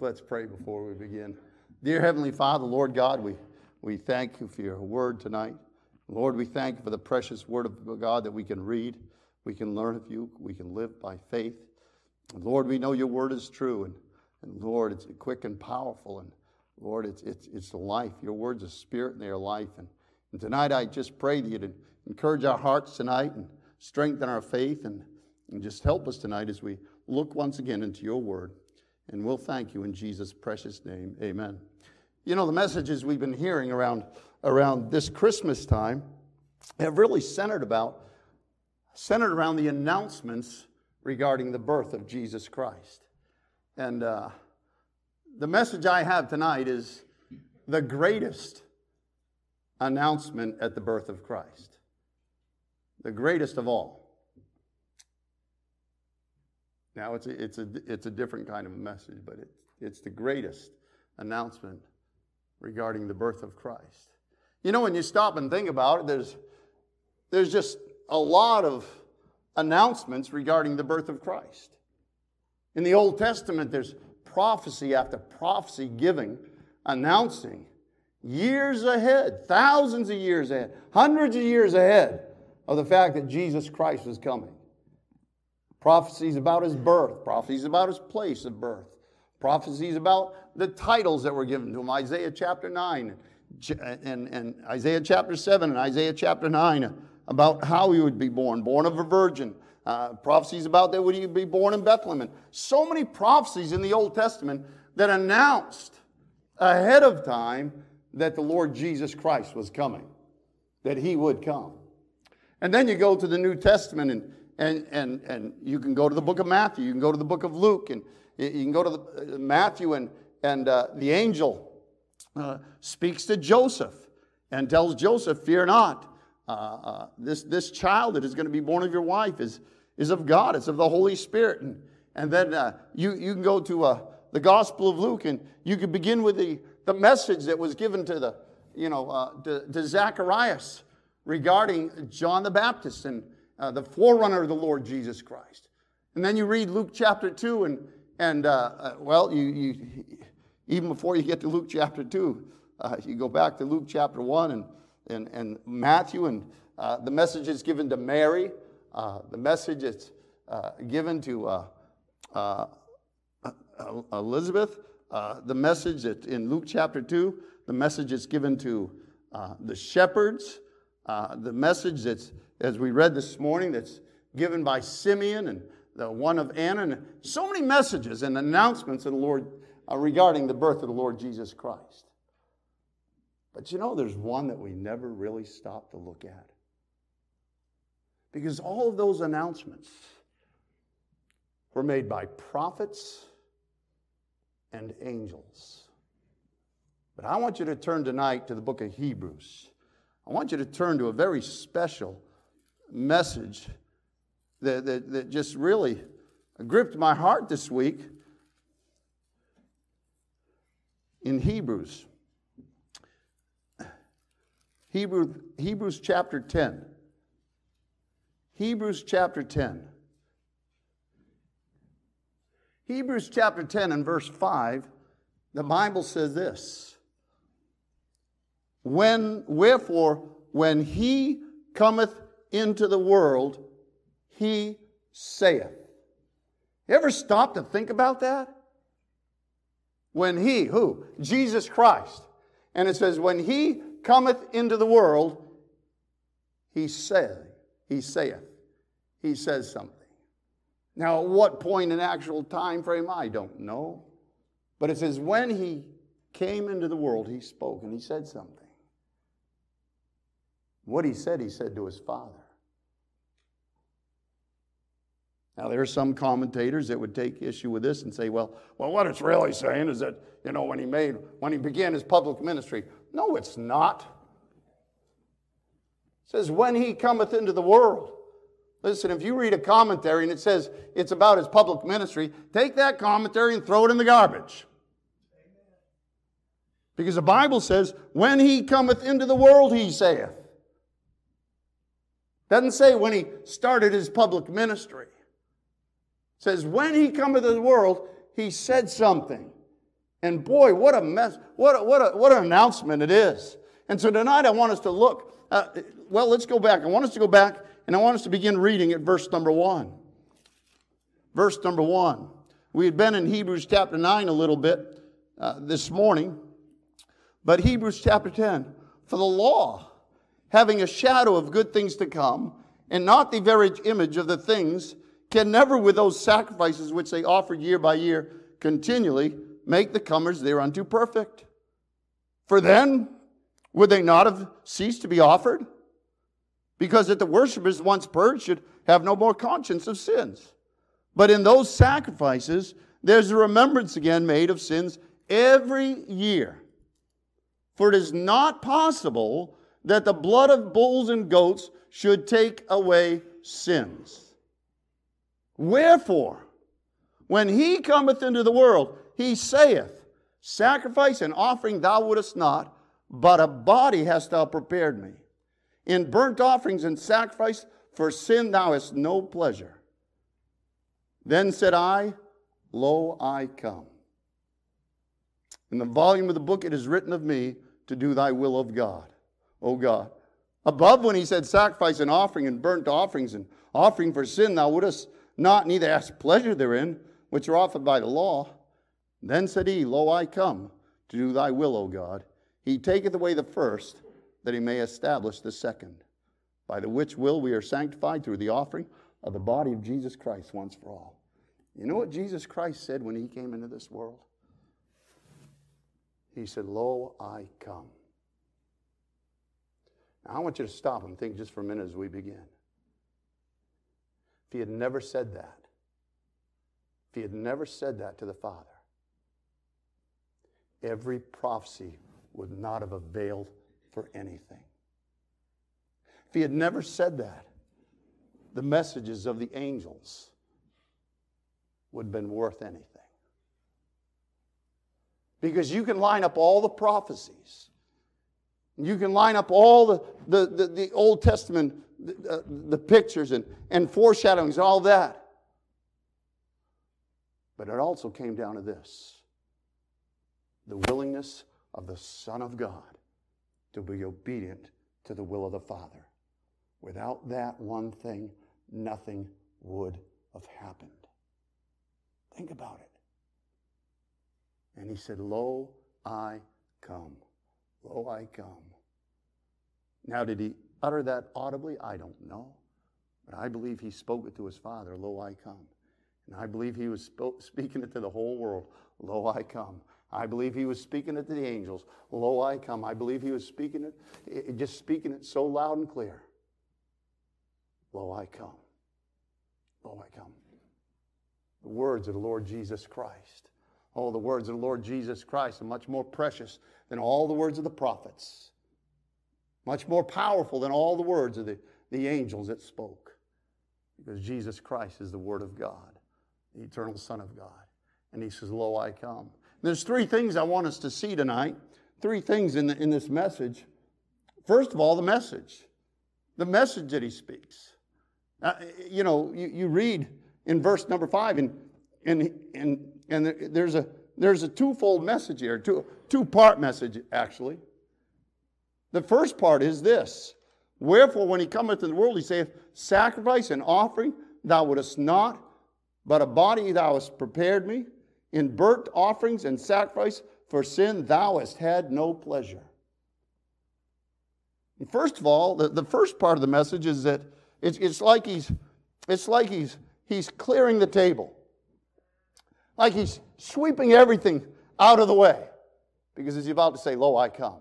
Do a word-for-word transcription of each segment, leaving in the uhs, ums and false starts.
Let's pray before we begin. Dear Heavenly Father, Lord God, we, we thank you for your word tonight. Lord, we thank you for the precious word of God that we can read, we can learn of you, we can live by faith. And Lord, we know your word is true, and, and Lord, it's quick and powerful, and Lord, it's it's it's the life. Your word's a spirit and they are life. And, and tonight I just pray that you to encourage our hearts tonight and strengthen our faith, and, and just help us tonight as we look once again into your word. And we'll thank you in Jesus' precious name. Amen. You know, the messages we've been hearing around, around this Christmas time have really centered about, centered around the announcements regarding the birth of Jesus Christ. And uh, the message I have tonight is the greatest announcement at the birth of Christ. The greatest of all. Now, it's a, it's a, it's a different kind of a message, but it, it's the greatest announcement regarding the birth of Christ. You know, when you stop and think about it, there's, there's just a lot of announcements regarding the birth of Christ. In the Old Testament, there's prophecy after prophecy giving, announcing years ahead, thousands of years ahead, hundreds of years ahead of the fact that Jesus Christ was coming. Prophecies about his birth, prophecies about his place of birth, prophecies about the titles that were given to him, Isaiah chapter nine and, and Isaiah chapter seven and Isaiah chapter nine, about how he would be born, born of a virgin. Uh, prophecies about that would he be born in Bethlehem. And so many prophecies in the Old Testament that announced ahead of time that the Lord Jesus Christ was coming, that he would come. And then you go to the New Testament, and And, and, and you can go to the book of Matthew, you can go to the book of Luke, and you can go to the, uh, Matthew, and, and uh, the angel uh, speaks to Joseph and tells Joseph, fear not, uh, uh, this, this child that is going to be born of your wife is, is of God, it's of the Holy Spirit. And, and then uh, you, you can go to uh, the Gospel of Luke, and you can begin with the, the message that was given to, the, you know, uh, to, to Zacharias regarding John the Baptist, and Uh, the forerunner of the Lord Jesus Christ. And then you read Luke chapter two, and, and uh, uh, well, you, you even before you get to Luke chapter two, uh, you go back to Luke chapter one and, and, and Matthew, and uh, the message is given to Mary, uh, the message is uh, given to uh, uh, Elizabeth, uh, the message that in Luke chapter two, the message is given to uh, the shepherds, uh, the message that's, as we read this morning, that's given by Simeon and the one of Anna, and so many messages and announcements of the Lord uh, regarding the birth of the Lord Jesus Christ. But you know, there's one that we never really stop to look at. Because all of those announcements were made by prophets and angels. But I want you to turn tonight to the book of Hebrews. I want you to turn to a very special message that, that, that just really gripped my heart this week in Hebrews. Hebrew, Hebrews chapter ten. Hebrews chapter ten. Hebrews chapter ten and verse five, the Bible says this. When, wherefore, when he cometh into the world, he saith. You ever stop to think about that? When he, who? Jesus Christ. And it says, when he cometh into the world, he saith, he saith, he says something. Now, at what point in actual time frame, I don't know. But it says, when he came into the world, he spoke and he said something. What he said, he said to his Father. Now, there are some commentators that would take issue with this and say, well, well, what it's really saying is that, you know, when he made, when he began his public ministry. No, it's not. It says, when he cometh into the world. Listen, if you read a commentary and it says it's about his public ministry, take that commentary and throw it in the garbage. Because the Bible says, when he cometh into the world, he saith. Doesn't say when he started his public ministry. It says, when he cometh into the world, he said something. And boy, what a mess, what a, what a, what an announcement it is. And so tonight I want us to look, uh, well, let's go back. I want us to go back and I want us to begin reading at verse number one. Verse number one. We had been in Hebrews chapter nine a little bit uh, this morning, but Hebrews chapter ten. For the law, having a shadow of good things to come, and not the very image of the things, can never with those sacrifices which they offered year by year continually make the comers thereunto perfect. For then would they not have ceased to be offered? Because that the worshippers once purged should have no more conscience of sins. But in those sacrifices, there's a remembrance again made of sins every year. For it is not possible that the blood of bulls and goats should take away sins. Wherefore, when he cometh into the world, he saith, sacrifice and offering thou wouldest not, but a body hast thou prepared me. In burnt offerings and sacrifice for sin thou hast no pleasure. Then said I, Lo, I come. In the volume of the book it is written of me to do thy will of God, O God. Above when he said sacrifice and offering and burnt offerings and offering for sin thou wouldest not, neither hast pleasure therein, which are offered by the law. Then said he, Lo, I come to do thy will, O God. He taketh away the first, that he may establish the second, by the which will we are sanctified through the offering of the body of Jesus Christ once for all. You know what Jesus Christ said when he came into this world? He said, Lo, I come. Now, I want you to stop and think just for a minute as we begin. If he had never said that, if he had never said that to the Father, every prophecy would not have availed for anything. If he had never said that, the messages of the angels would have been worth anything. Because you can line up all the prophecies. You can line up all the, the, the, the Old Testament, the, uh, the pictures and, and foreshadowings and all that. But it also came down to this. The willingness of the Son of God to be obedient to the will of the Father. Without that one thing, nothing would have happened. Think about it. And he said, Lo, I come. Lo, I come. Now, did he utter that audibly? I don't know. But I believe he spoke it to his Father, Lo, I come. And I believe he was spoke, speaking it to the whole world, Lo, I come. I believe he was speaking it to the angels, Lo, I come. I believe he was speaking it, it just speaking it so loud and clear. Lo, I come. Lo, I come. The words of the Lord Jesus Christ. Oh, the words of the Lord Jesus Christ are much more precious than all the words of the prophets. Much more powerful than all the words of the, the angels that spoke. Because Jesus Christ is the Word of God, the eternal Son of God. And he says, Lo, I come. There's three things I want us to see tonight. Three things in, the, in this message. First of all, the message. The message that he speaks. Uh, you know, you, you read in verse number five, and and and and there's a there's a twofold message here, two two-part message actually. The first part is this: Wherefore, when he cometh into the world, he saith, Sacrifice and offering thou wouldest not, but a body thou hast prepared me. In burnt offerings and sacrifice for sin thou hast had no pleasure. And first of all, the, the first part of the message is that it's, it's like he's it's like he's he's clearing the table. Like he's sweeping everything out of the way. Because he's about to say, Lo, I come.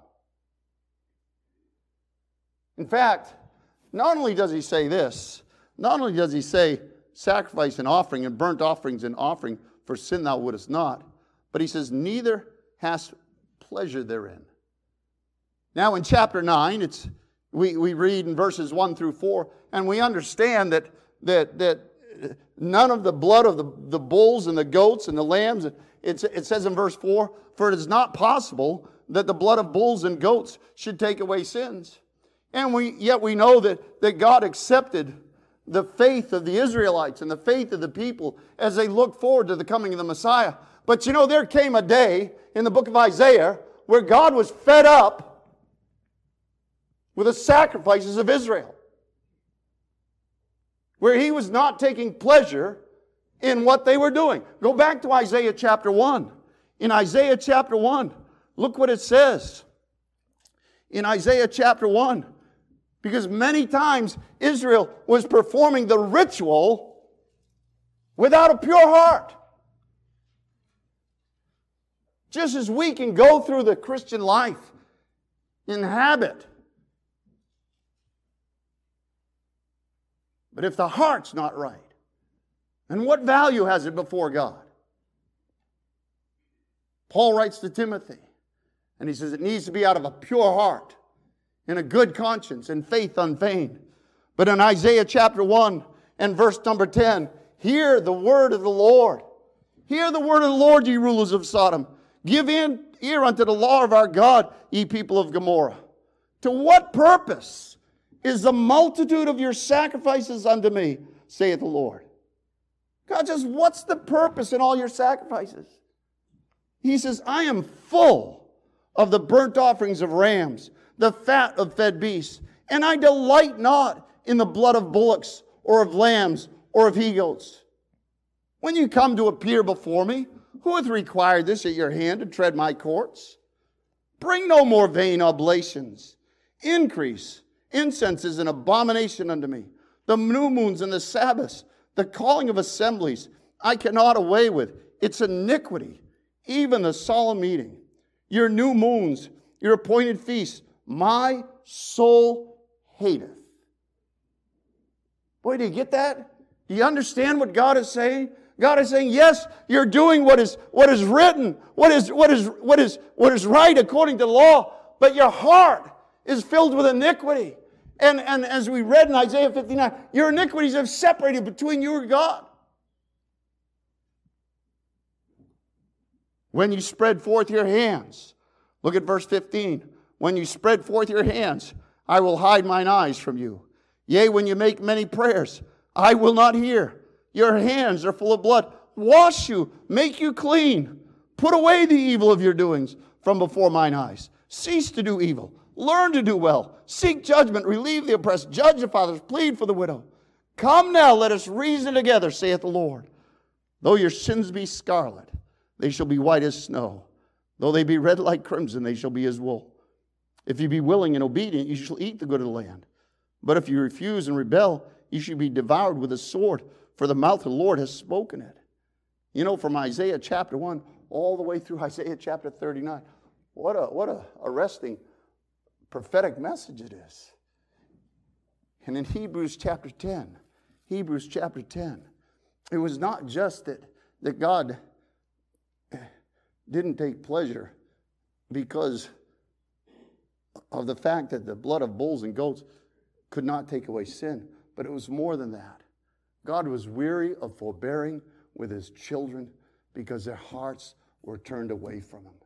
In fact, not only does he say this, not only does he say sacrifice and offering and burnt offerings and offering for sin thou wouldest not, but he says, neither hast pleasure therein. Now in chapter nine, it's we, we read in verses one through four, and we understand that that that none of the blood of the, the bulls and the goats and the lambs, it, it says in verse four, for it is not possible that the blood of bulls and goats should take away sins. And we yet we know that, that God accepted the faith of the Israelites and the faith of the people as they looked forward to the coming of the Messiah. But you know, there came a day in the book of Isaiah where God was fed up with the sacrifices of Israel, where He was not taking pleasure in what they were doing. Go back to Isaiah chapter one. In Isaiah chapter one, look what it says. In Isaiah chapter one, because many times Israel was performing the ritual without a pure heart. Just as we can go through the Christian life in habit, but if the heart's not right, then what value has it before God? Paul writes to Timothy, and he says it needs to be out of a pure heart, in a good conscience, and faith unfeigned. But in Isaiah chapter one and verse number ten, hear the word of the Lord. Hear the word of the Lord, ye rulers of Sodom. Give in ear unto the law of our God, ye people of Gomorrah. To what purpose is the multitude of your sacrifices unto me, saith the Lord? God says, what's the purpose in all your sacrifices? He says, I am full of the burnt offerings of rams, the fat of fed beasts, and I delight not in the blood of bullocks, or of lambs, or of he-goats. When you come to appear before me, who hath required this at your hand to tread my courts? Bring no more vain oblations. Increase. Incense is an abomination unto me. The new moons and the Sabbaths, the calling of assemblies, I cannot away with. It's iniquity. Even the solemn meeting. Your new moons, your appointed feasts, my soul hateth. Boy, do you get that? Do you understand what God is saying? God is saying, yes, you're doing what is what is written, what is what is what is what is right according to the law, but your heart is filled with iniquity. And, and as we read in Isaiah fifty-nine, your iniquities have separated between you and God. When you spread forth your hands, look at verse fifteen. When you spread forth your hands, I will hide mine eyes from you. Yea, when you make many prayers, I will not hear. Your hands are full of blood. Wash you, make you clean. Put away the evil of your doings from before mine eyes. Cease to do evil. Learn to do well. Seek judgment. Relieve the oppressed. Judge the fathers. Plead for the widow. Come now, let us reason together, saith the Lord. Though your sins be scarlet, they shall be white as snow. Though they be red like crimson, they shall be as wool. If you be willing and obedient, you shall eat the good of the land. But if you refuse and rebel, you shall be devoured with a sword, for the mouth of the Lord has spoken it. You know, from Isaiah chapter one all the way through Isaiah chapter thirty-nine, what a what a arresting prophetic message it is. And in Hebrews chapter ten, Hebrews chapter ten, it was not just that, that God didn't take pleasure because of the fact that the blood of bulls and goats could not take away sin, but it was more than that. God was weary of forbearing with His children because their hearts were turned away from Him.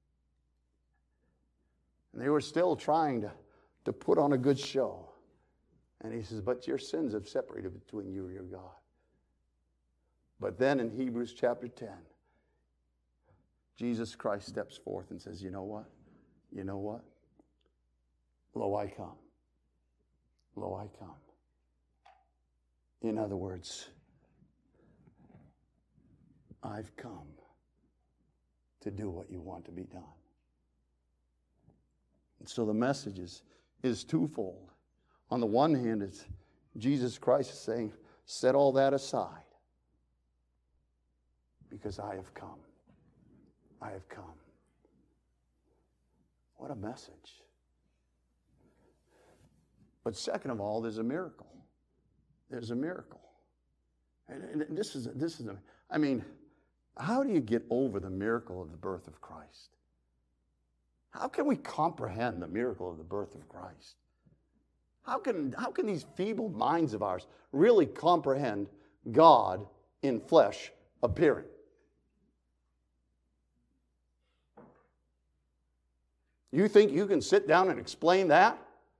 And they were still trying to, to put on a good show. And He says, but your sins have separated between you and your God. But then in Hebrews chapter ten, Jesus Christ steps forth and says, you know what? You know what? Lo, I come. Lo, I come. In other words, I've come to do what you want to be done. And so the message is, is twofold. On the one hand, it's Jesus Christ is saying, set all that aside because I have come. I have come. What a message. But second of all, there's a miracle. There's a miracle. And, and this is, this is a, I mean, how do you get over the miracle of the birth of Christ? How can we comprehend the miracle of the birth of Christ? How can, how can these feeble minds of ours really comprehend God in flesh appearing? You think you can sit down and explain that?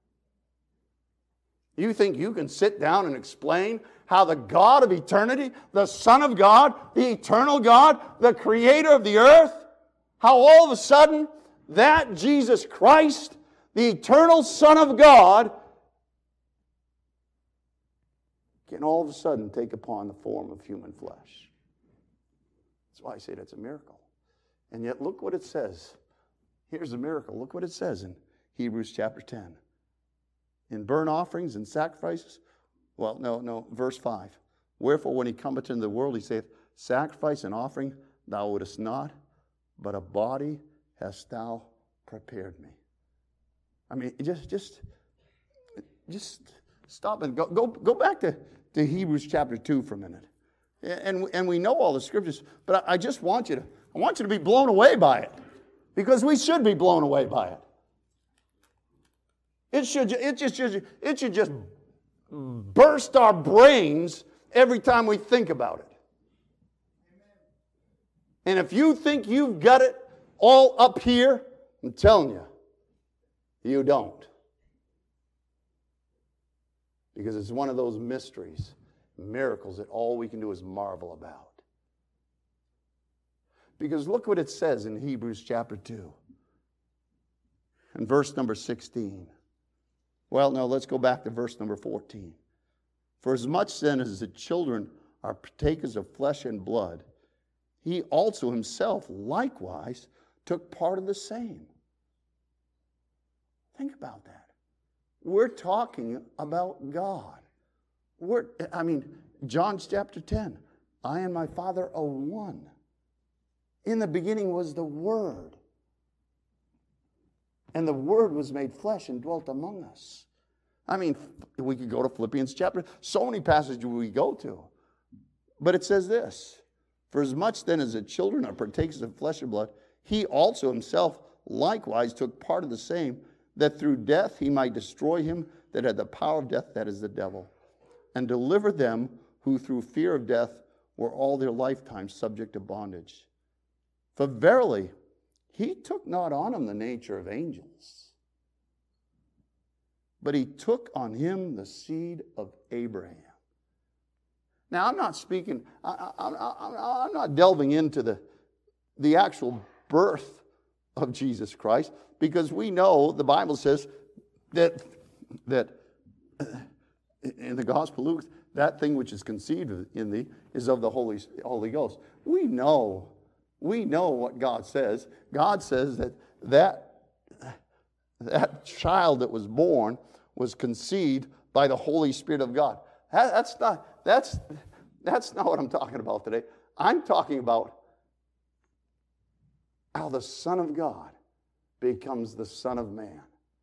You think you can sit down and explain how the God of eternity, the Son of God, the eternal God, the creator of the earth, How all of a sudden that Jesus Christ, the eternal Son of God, can all of a sudden take upon the form of human flesh. That's why I say that's a miracle. And yet look what it says. Here's a miracle. Look what it says in Hebrews chapter ten. In burnt offerings and sacrifices. Well, no, no, verse five. Wherefore when he cometh into the world, he saith, sacrifice and offering thou wouldest not, but a body hast thou prepared me. I mean, just, just, just stop and go, go, go back to, to Hebrews chapter two for a minute. And, and we know all the scriptures, but I, I just want you to, I want you to be blown away by it. Because we should be blown away by it. It should, it just, it should just burst our brains every time we think about it. And if you think you've got it all up here, I'm telling you, you don't. Because it's one of those mysteries, miracles that all we can do is marvel about. Because look what it says in Hebrews chapter two. And verse number sixteen. Well, no, let's go back to verse number fourteen. For as much then as the children are partakers of flesh and blood, he also himself likewise took part of the same. Think about that. We're talking about God. We're, I mean, John chapter ten. I and my Father are one. In the beginning was the Word. And the Word was made flesh and dwelt among us. I mean, we could go to Philippians chapter. So many passages we go to. But it says this. For as much then as the children are partakers of flesh and blood, he also himself likewise took part of the same, that through death he might destroy him that had the power of death, that is the devil, and deliver them who through fear of death were all their lifetime subject to bondage. For verily, he took not on him the nature of angels, but he took on him the seed of Abraham. Now, I'm not speaking, I, I, I, I'm not delving into the, the actual birth of Jesus Christ, because we know the Bible says that, that in the Gospel of Luke, that thing which is conceived in thee is of the Holy, Holy Ghost. We know, we know what God says. God says that that, that child that was born was conceived by the Holy Spirit of God. That, that's not, that's, that's not what I'm talking about today. I'm talking about how the Son of God becomes the Son of Man.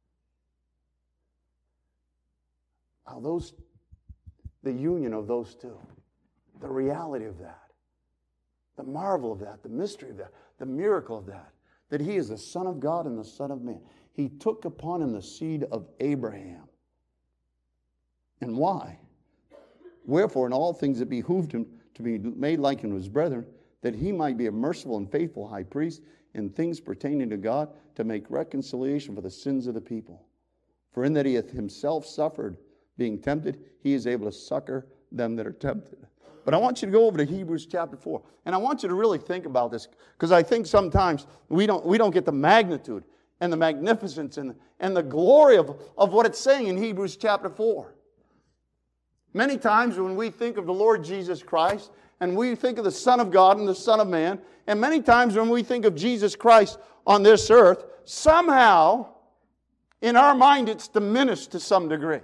How those, the union of those two, the reality of that, the marvel of that, the mystery of that, the miracle of that, that he is the Son of God and the Son of Man. He took upon him the seed of Abraham. And why? Wherefore in all things it behooved him to be made like unto his brethren, that he might be a merciful and faithful high priest in things pertaining to God, to make reconciliation for the sins of the people. For in that he hath himself suffered, being tempted, he is able to succor them that are tempted. But I want you to go over to Hebrews chapter four. And I want you to really think about this, because I think sometimes we don't, we don't get the magnitude and the magnificence and, and the glory of, of what it's saying in Hebrews chapter four. Many times when we think of the Lord Jesus Christ, and we think of the Son of God and the Son of Man, and many times when we think of Jesus Christ on this earth, somehow in our mind it's diminished to some degree.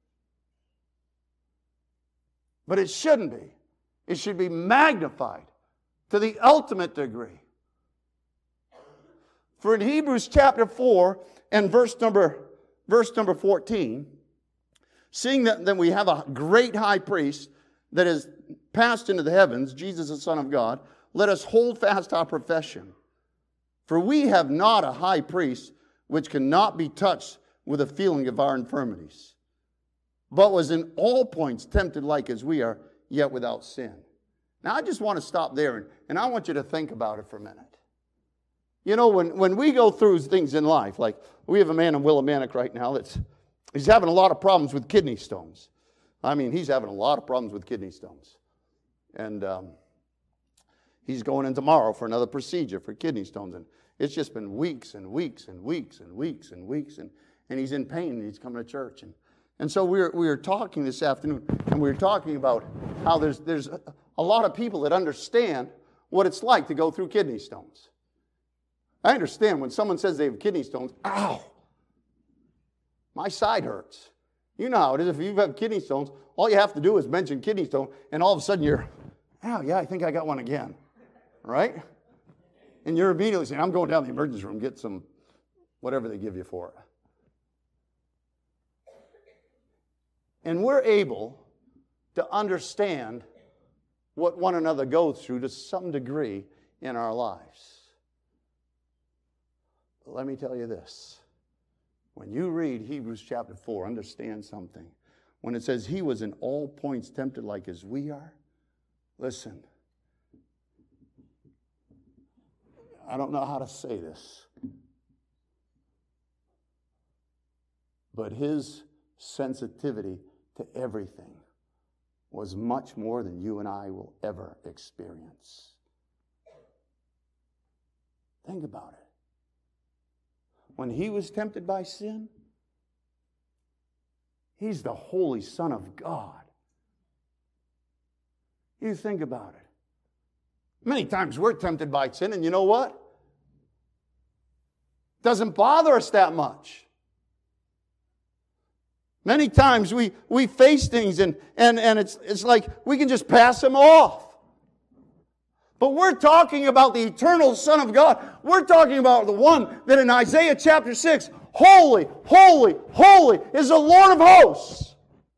But it shouldn't be. It should be magnified to the ultimate degree. For in Hebrews chapter four and verse number, verse number fourteen, seeing that, that we have a great high priest that is passed into the heavens, Jesus the Son of God, let us hold fast our profession. For we have not a high priest which cannot be touched with the feeling of our infirmities, but was in all points tempted like as we are, yet without sin. Now I just want to stop there, and, and I want you to think about it for a minute. You know, when, when we go through things in life, like we have a man in Willimantic right now that's he's having a lot of problems with kidney stones. I mean, he's having a lot of problems with kidney stones. And, um, He's going in tomorrow for another procedure for kidney stones. And it's just been weeks and weeks and weeks and weeks and weeks. And, and he's in pain and he's coming to church. And, and so we were, we were talking this afternoon, and we were talking about how there's, there's a, a lot of people that understand what it's like to go through kidney stones. I understand when someone says they have kidney stones, ow, my side hurts. You know how it is. If you have kidney stones, all you have to do is mention kidney stone, and all of a sudden you're, oh, yeah, I think I got one again, right? And you're immediately saying, I'm going down to the emergency room, get some, whatever they give you for it. And we're able to understand what one another goes through to some degree in our lives. But let me tell you this. When you read Hebrews chapter four, understand something. When it says he was in all points tempted like as we are, listen. I don't know how to say this, but his sensitivity to everything was much more than you and I will ever experience. Think about it. When he was tempted by sin, he's the Holy Son of God. You think about it. Many times we're tempted by sin, and you know what? It doesn't bother us that much. Many times we, we face things and, and, and it's, it's like we can just pass them off. But we're talking about the eternal Son of God. We're talking about the one that in Isaiah chapter six, holy, holy, holy is the Lord of hosts.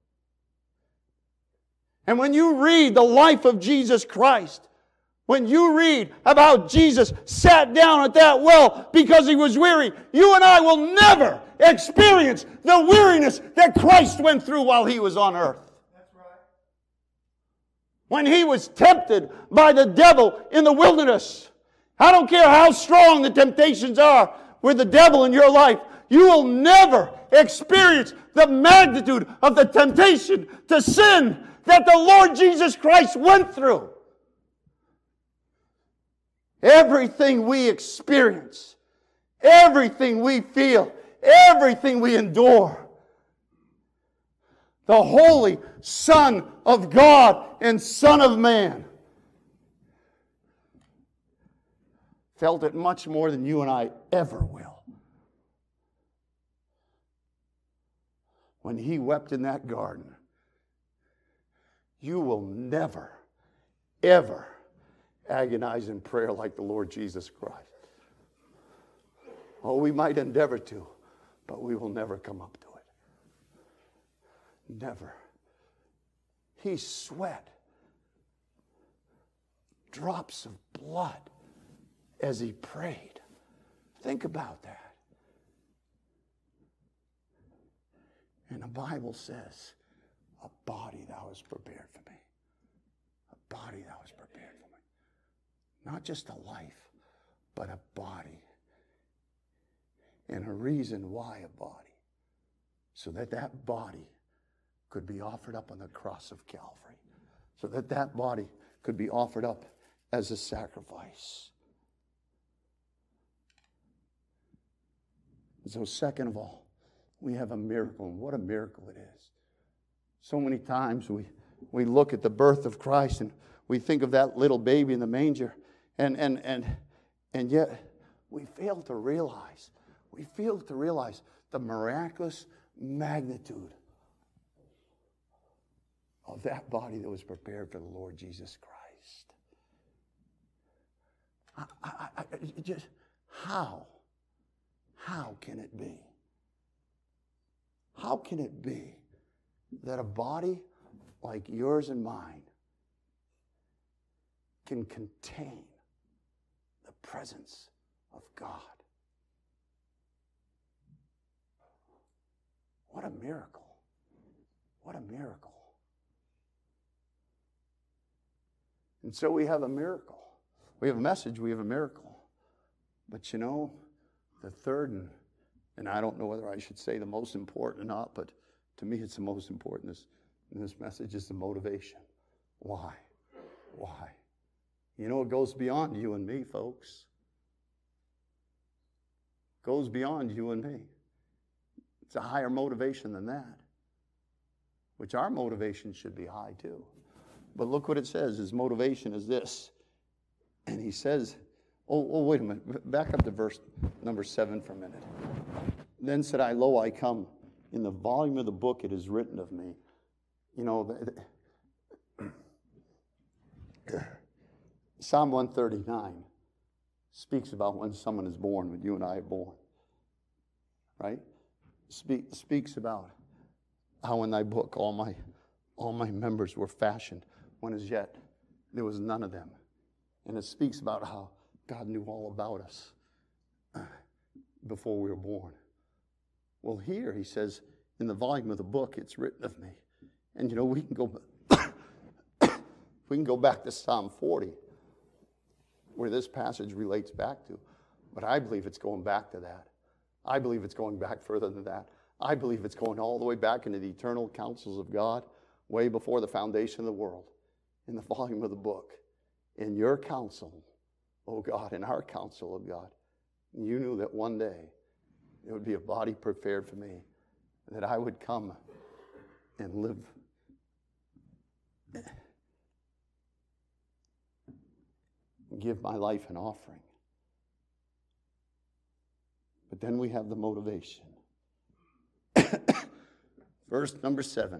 And when you read the life of Jesus Christ, when you read about Jesus sat down at that well because he was weary, you and I will never experience the weariness that Christ went through while he was on earth. That's right. When he was tempted by the devil in the wilderness, I don't care how strong the temptations are with the devil in your life, you will never experience the magnitude of the temptation to sin that the Lord Jesus Christ went through. Everything we experience, everything we feel, everything we endure, the Holy Son of God and Son of Man felt it much more than you and I ever will. When he wept in that garden, you will never, ever agonize in prayer like the Lord Jesus Christ. Oh, we might endeavor to, but we will never come up to it. Never. He sweat drops of blood as he prayed. Think about that. And the Bible says, a body thou hast prepared for me. A body thou hast prepared for me. Not just a life, but a body. And a reason why a body. So that that body could be offered up on the cross of Calvary. So that that body could be offered up as a sacrifice. And so second of all, we have a miracle. And what a miracle it is. So many times we, we look at the birth of Christ and we think of that little baby in the manger. And, and, and, and yet we fail to realize, we fail to realize the miraculous magnitude of that body that was prepared for the Lord Jesus Christ. I, I, I, just, how? How can it be? How can it be that a body like yours and mine can contain the presence of God? What a miracle. What a miracle. And so we have a miracle. We have a message, we have a miracle. But you know, the third, and, and I don't know whether I should say the most important or not, but to me it's the most important. This, this message is the motivation. Why? Why? You know, it goes beyond you and me, folks. It goes beyond you and me. It's a higher motivation than that, which our motivation should be high too. But look what it says. His motivation is this. And he says, oh, oh, wait a minute. Back up to verse number seven for a minute. Then said I, lo, I come. In the volume of the book it is written of me. You know, the, the, Psalm one thirty-nine speaks about when someone is born, when you and I are born. Right? Speak, speaks about how in thy book all my, all my members were fashioned, when as yet there was none of them. And it speaks about how God knew all about us before we were born. Well, here he says, in the volume of the book, it's written of me. And you know, we can go, we can go back to Psalm forty, where this passage relates back to. But I believe it's going back to that. I believe it's going back further than that. I believe it's going all the way back into the eternal counsels of God, way before the foundation of the world, in the volume of the book. In your counsel, oh God, in our counsel, oh God, you knew that one day there would be a body prepared for me, that I would come and live and give my life an offering. But then we have the motivation. Verse number seven.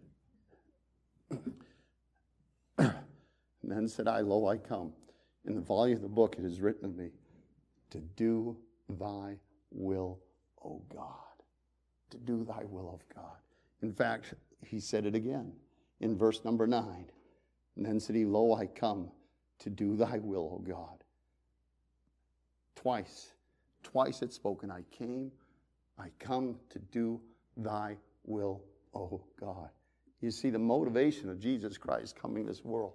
And then said I, lo, I come. In the volume of the book it is written of me, to do thy will, O God. To do thy will of God. In fact, he said it again in verse number nine. And then said he, lo, I come to do thy will, O God. Twice. Twice it's spoken, I came, I come to do thy will, O God. You see, the motivation of Jesus Christ coming to this world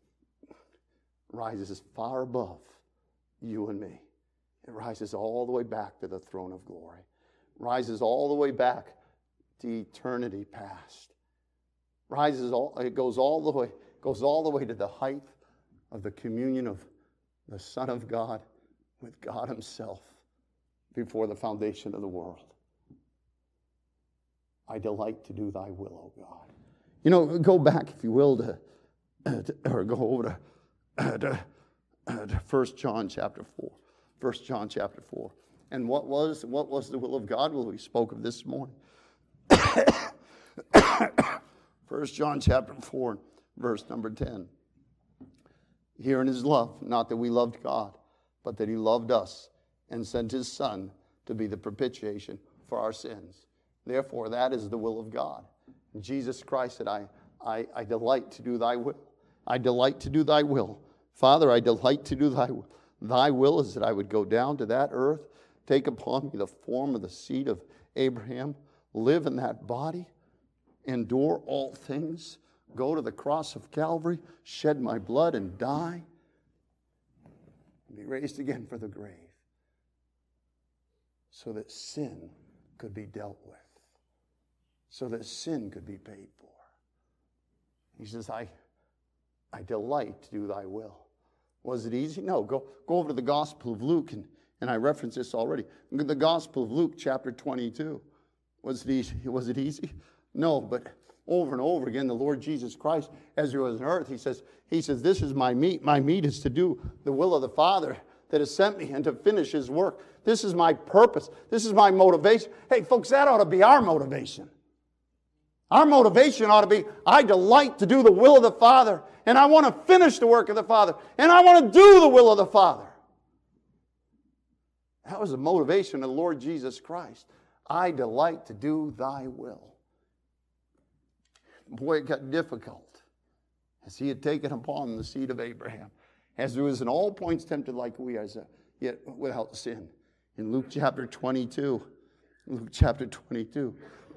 rises far above you and me. It rises all the way back to the throne of glory. It rises all the way back to eternity past. Rises all, it goes all the way, goes all the way to the height of the communion of the Son of God with God himself before the foundation of the world. I delight to do thy will, O God. You know, go back, if you will, to, to or go over to To, uh, to First John chapter four. First John chapter four. And what was what was the will of God? Well, we spoke of this morning. First John chapter four, verse number ten. Herein is love, not that we loved God, but that he loved us and sent his Son to be the propitiation for our sins. Therefore, that is the will of God. And Jesus Christ said, I, I, I delight to do thy will. I delight to do thy will. Father, I delight to do thy will. Thy will is that I would go down to that earth, take upon me the form of the seed of Abraham, live in that body, endure all things, go to the cross of Calvary, shed my blood and die, and be raised again for the grave, so that sin could be dealt with, so that sin could be paid for. He says, I I delight to do thy will. Was it easy? No. Go, go over to the Gospel of Luke, and, and I referenced this already. The Gospel of Luke, chapter twenty-two. Was it easy? Was it easy? No, but over and over again, the Lord Jesus Christ, as he was on earth, he says, he says, this is my meat. My meat is to do the will of the Father that has sent me and to finish his work. This is my purpose. This is my motivation. Hey, folks, that ought to be our motivation. Our motivation ought to be, I delight to do the will of the Father, and I want to finish the work of the Father, and I want to do the will of the Father. That was the motivation of the Lord Jesus Christ. I delight to do thy will. Boy, it got difficult as he had taken upon the seed of Abraham, as he was in all points tempted like we are, yet without sin. In Luke chapter twenty-two, Luke chapter twenty-two,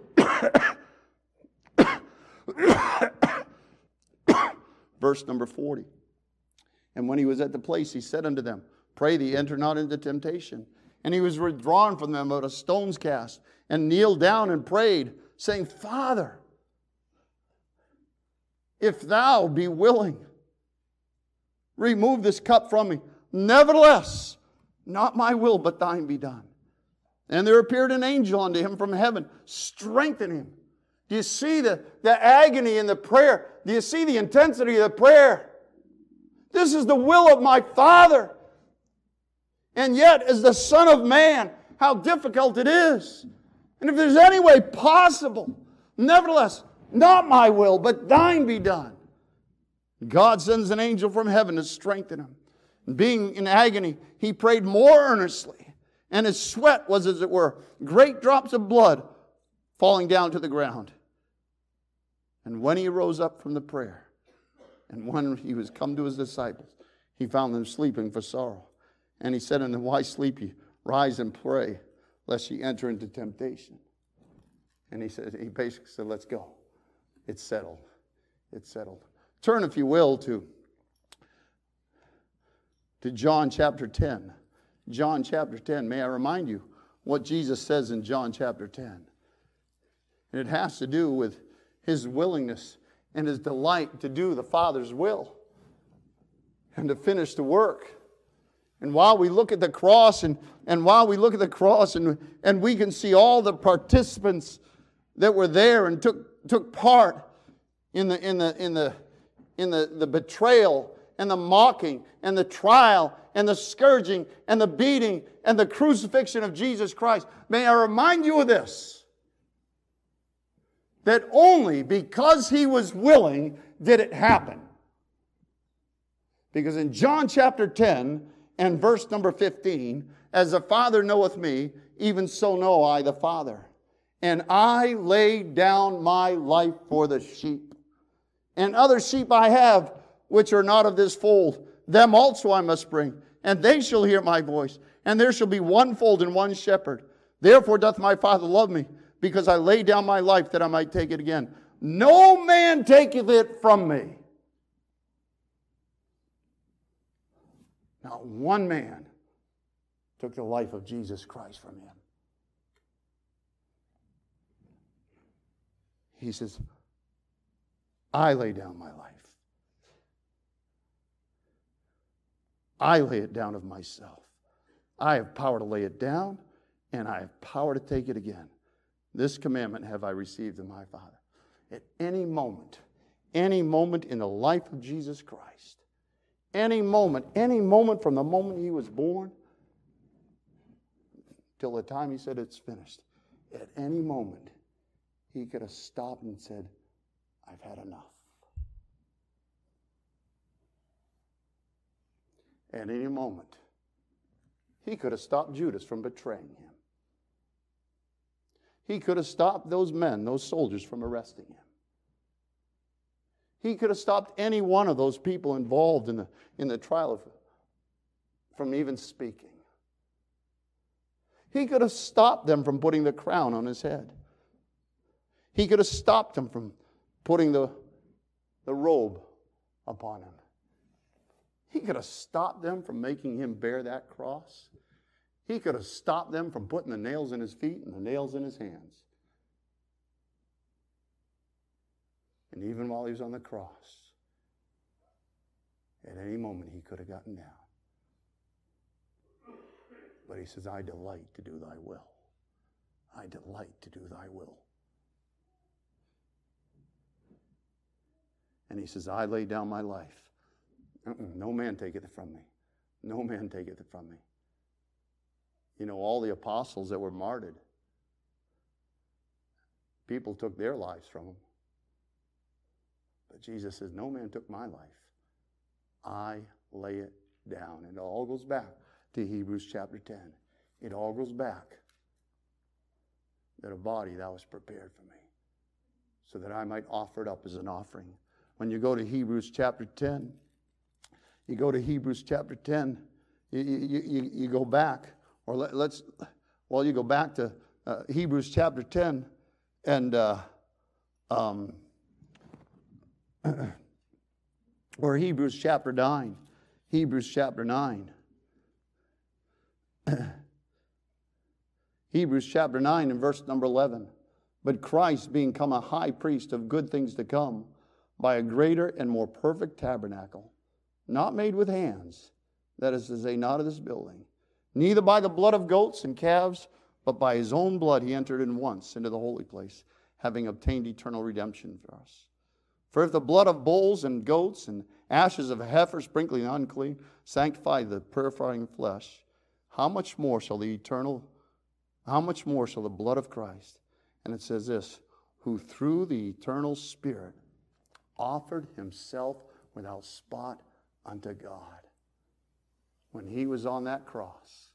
verse number forty. And when he was at the place, he said unto them, Pray thee, enter not into temptation. And he was withdrawn from them about a stone's cast, and kneeled down and prayed, saying, Father, if thou be willing, remove this cup from me. Nevertheless, not my will, but thine be done. And there appeared an angel unto him from heaven, strengthening him. Do you see the, the agony in the prayer? Do you see the intensity of the prayer? This is the will of my Father. And yet, as the Son of Man, how difficult it is. And if there's any way possible, nevertheless, not my will, but thine be done. God sends an angel from heaven to strengthen him. And being in agony, he prayed more earnestly. And his sweat was, as it were, great drops of blood falling down to the ground. And when he rose up from the prayer, and when he was come to his disciples, he found them sleeping for sorrow. And he said unto them, why sleep ye? Rise and pray, lest ye enter into temptation. And he said, he basically said, let's go. It's settled. It's settled. Turn, if you will, to, to John chapter ten. John chapter ten. May I remind you what Jesus says in John chapter ten. And it has to do with his willingness and his delight to do the Father's will and to finish the work. And while we look at the cross, and, and while we look at the cross, and, and we can see all the participants that were there and took, took part in the, in the, in the, in the, the betrayal and the mocking and the trial and the scourging and the beating and the crucifixion of Jesus Christ. May I remind you of this, that only because he was willing did it happen. Because in John chapter ten and verse number fifteen, as the Father knoweth me, even so know I the Father. And I lay down my life for the sheep. And other sheep I have, which are not of this fold. Them also I must bring, and they shall hear my voice. And there shall be one fold and one shepherd. Therefore doth my Father love me, because I lay down my life that I might take it again. No man taketh it from me. Not one man took the life of Jesus Christ from him. He says, I lay down my life. I lay it down of myself. I have power to lay it down, and I have power to take it again. This commandment have I received of my Father. At any moment, any moment in the life of Jesus Christ, any moment, any moment from the moment he was born till the time he said it's finished, at any moment, he could have stopped and said, I've had enough. At any moment, he could have stopped Judas from betraying him. He could have stopped those men, those soldiers, from arresting him. He could have stopped any one of those people involved in the, in the trial of, from even speaking. He could have stopped them from putting the crown on his head. He could have stopped them from putting the, the robe upon him. He could have stopped them from making him bear that cross. He could have stopped them from putting the nails in his feet and the nails in his hands. And even while he was on the cross, at any moment he could have gotten down. But he says, I delight to do thy will. I delight to do thy will. And he says, I lay down my life. Uh-uh, no man taketh it from me. No man taketh it from me. You know, all the apostles that were martyred, people took their lives from them. But Jesus says, no man took my life. I lay it down. And it all goes back to Hebrews chapter ten. It all goes back that a body thou hast prepared for me, so that I might offer it up as an offering. When you go to Hebrews chapter ten, you go to Hebrews chapter ten, you, you, you, you go back, or let, let's, well, you go back to uh, Hebrews chapter ten, and uh, um, or Hebrews chapter nine, Hebrews chapter nine. Hebrews chapter nine and verse number eleven. But Christ, being come a high priest of good things to come, by a greater and more perfect tabernacle, not made with hands, that is to say, not of this building, neither by the blood of goats and calves, but by his own blood he entered in once into the holy place, having obtained eternal redemption for us. For if the blood of bulls and goats and ashes of a heifer sprinkling the unclean sanctify the purifying flesh, how much more shall the eternal, how much more shall the blood of Christ, and it says this, who through the eternal Spirit offered himself without spot unto God. When he was on that cross,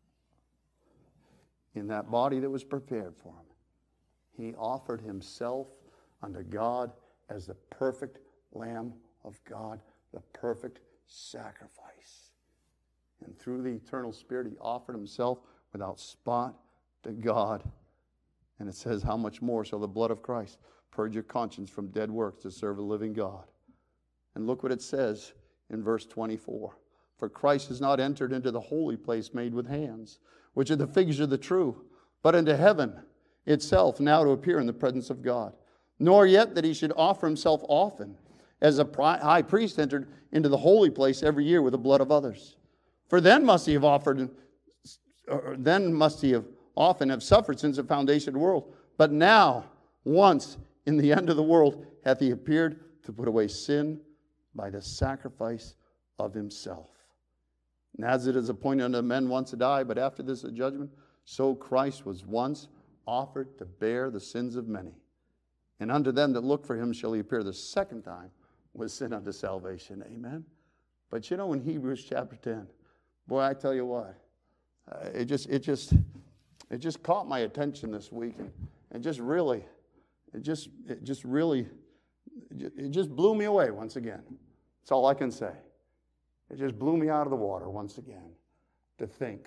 in that body that was prepared for him, he offered himself unto God as the perfect Lamb of God, the perfect sacrifice. And through the eternal Spirit, he offered himself without spot to God. And it says, how much more shall the blood of Christ purge your conscience from dead works to serve a living God? And look what it says in verse twenty-four. For Christ has not entered into the holy place made with hands, which are the figures of the true, but into heaven itself, now to appear in the presence of God. Nor yet that he should offer himself often, as a high priest entered into the holy place every year with the blood of others. For then must he have offered, or then must he have often have suffered since the foundation of the world. But now, once in the end of the world, hath he appeared to put away sin by the sacrifice of himself. And as it is appointed unto men once to die, but after this a judgment, so Christ was once offered to bear the sins of many. And unto them that look for him shall he appear the second time with sin unto salvation. Amen. But you know, in Hebrews chapter ten, boy, I tell you what, uh, it just it just it just caught my attention this week, and, and just really, it just it just really, it just blew me away once again. That's all I can say. It just blew me out of the water once again to think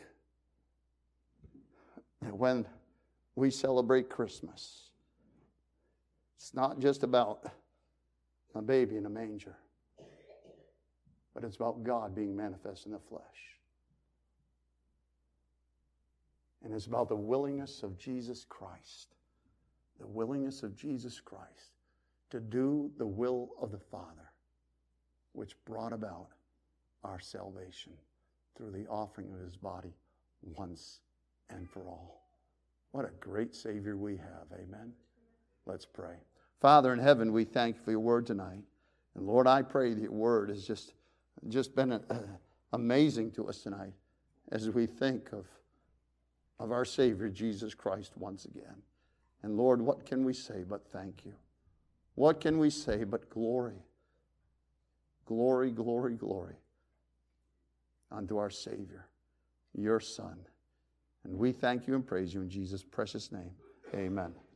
that when we celebrate Christmas, it's not just about a baby in a manger, but it's about God being manifest in the flesh. And it's about the willingness of Jesus Christ, the willingness of Jesus Christ to do the will of the Father, which brought about our salvation through the offering of his body once and for all. What a great Savior we have. Amen. Let's pray. Father in heaven, we thank you for your word tonight. And Lord, I pray that your word has just, just been uh, amazing to us tonight as we think of, of our Savior, Jesus Christ, once again. And Lord, what can we say but thank you? What can we say but glory? Glory, glory, glory unto our Savior, your Son. And we thank you and praise you in Jesus' precious name. Amen.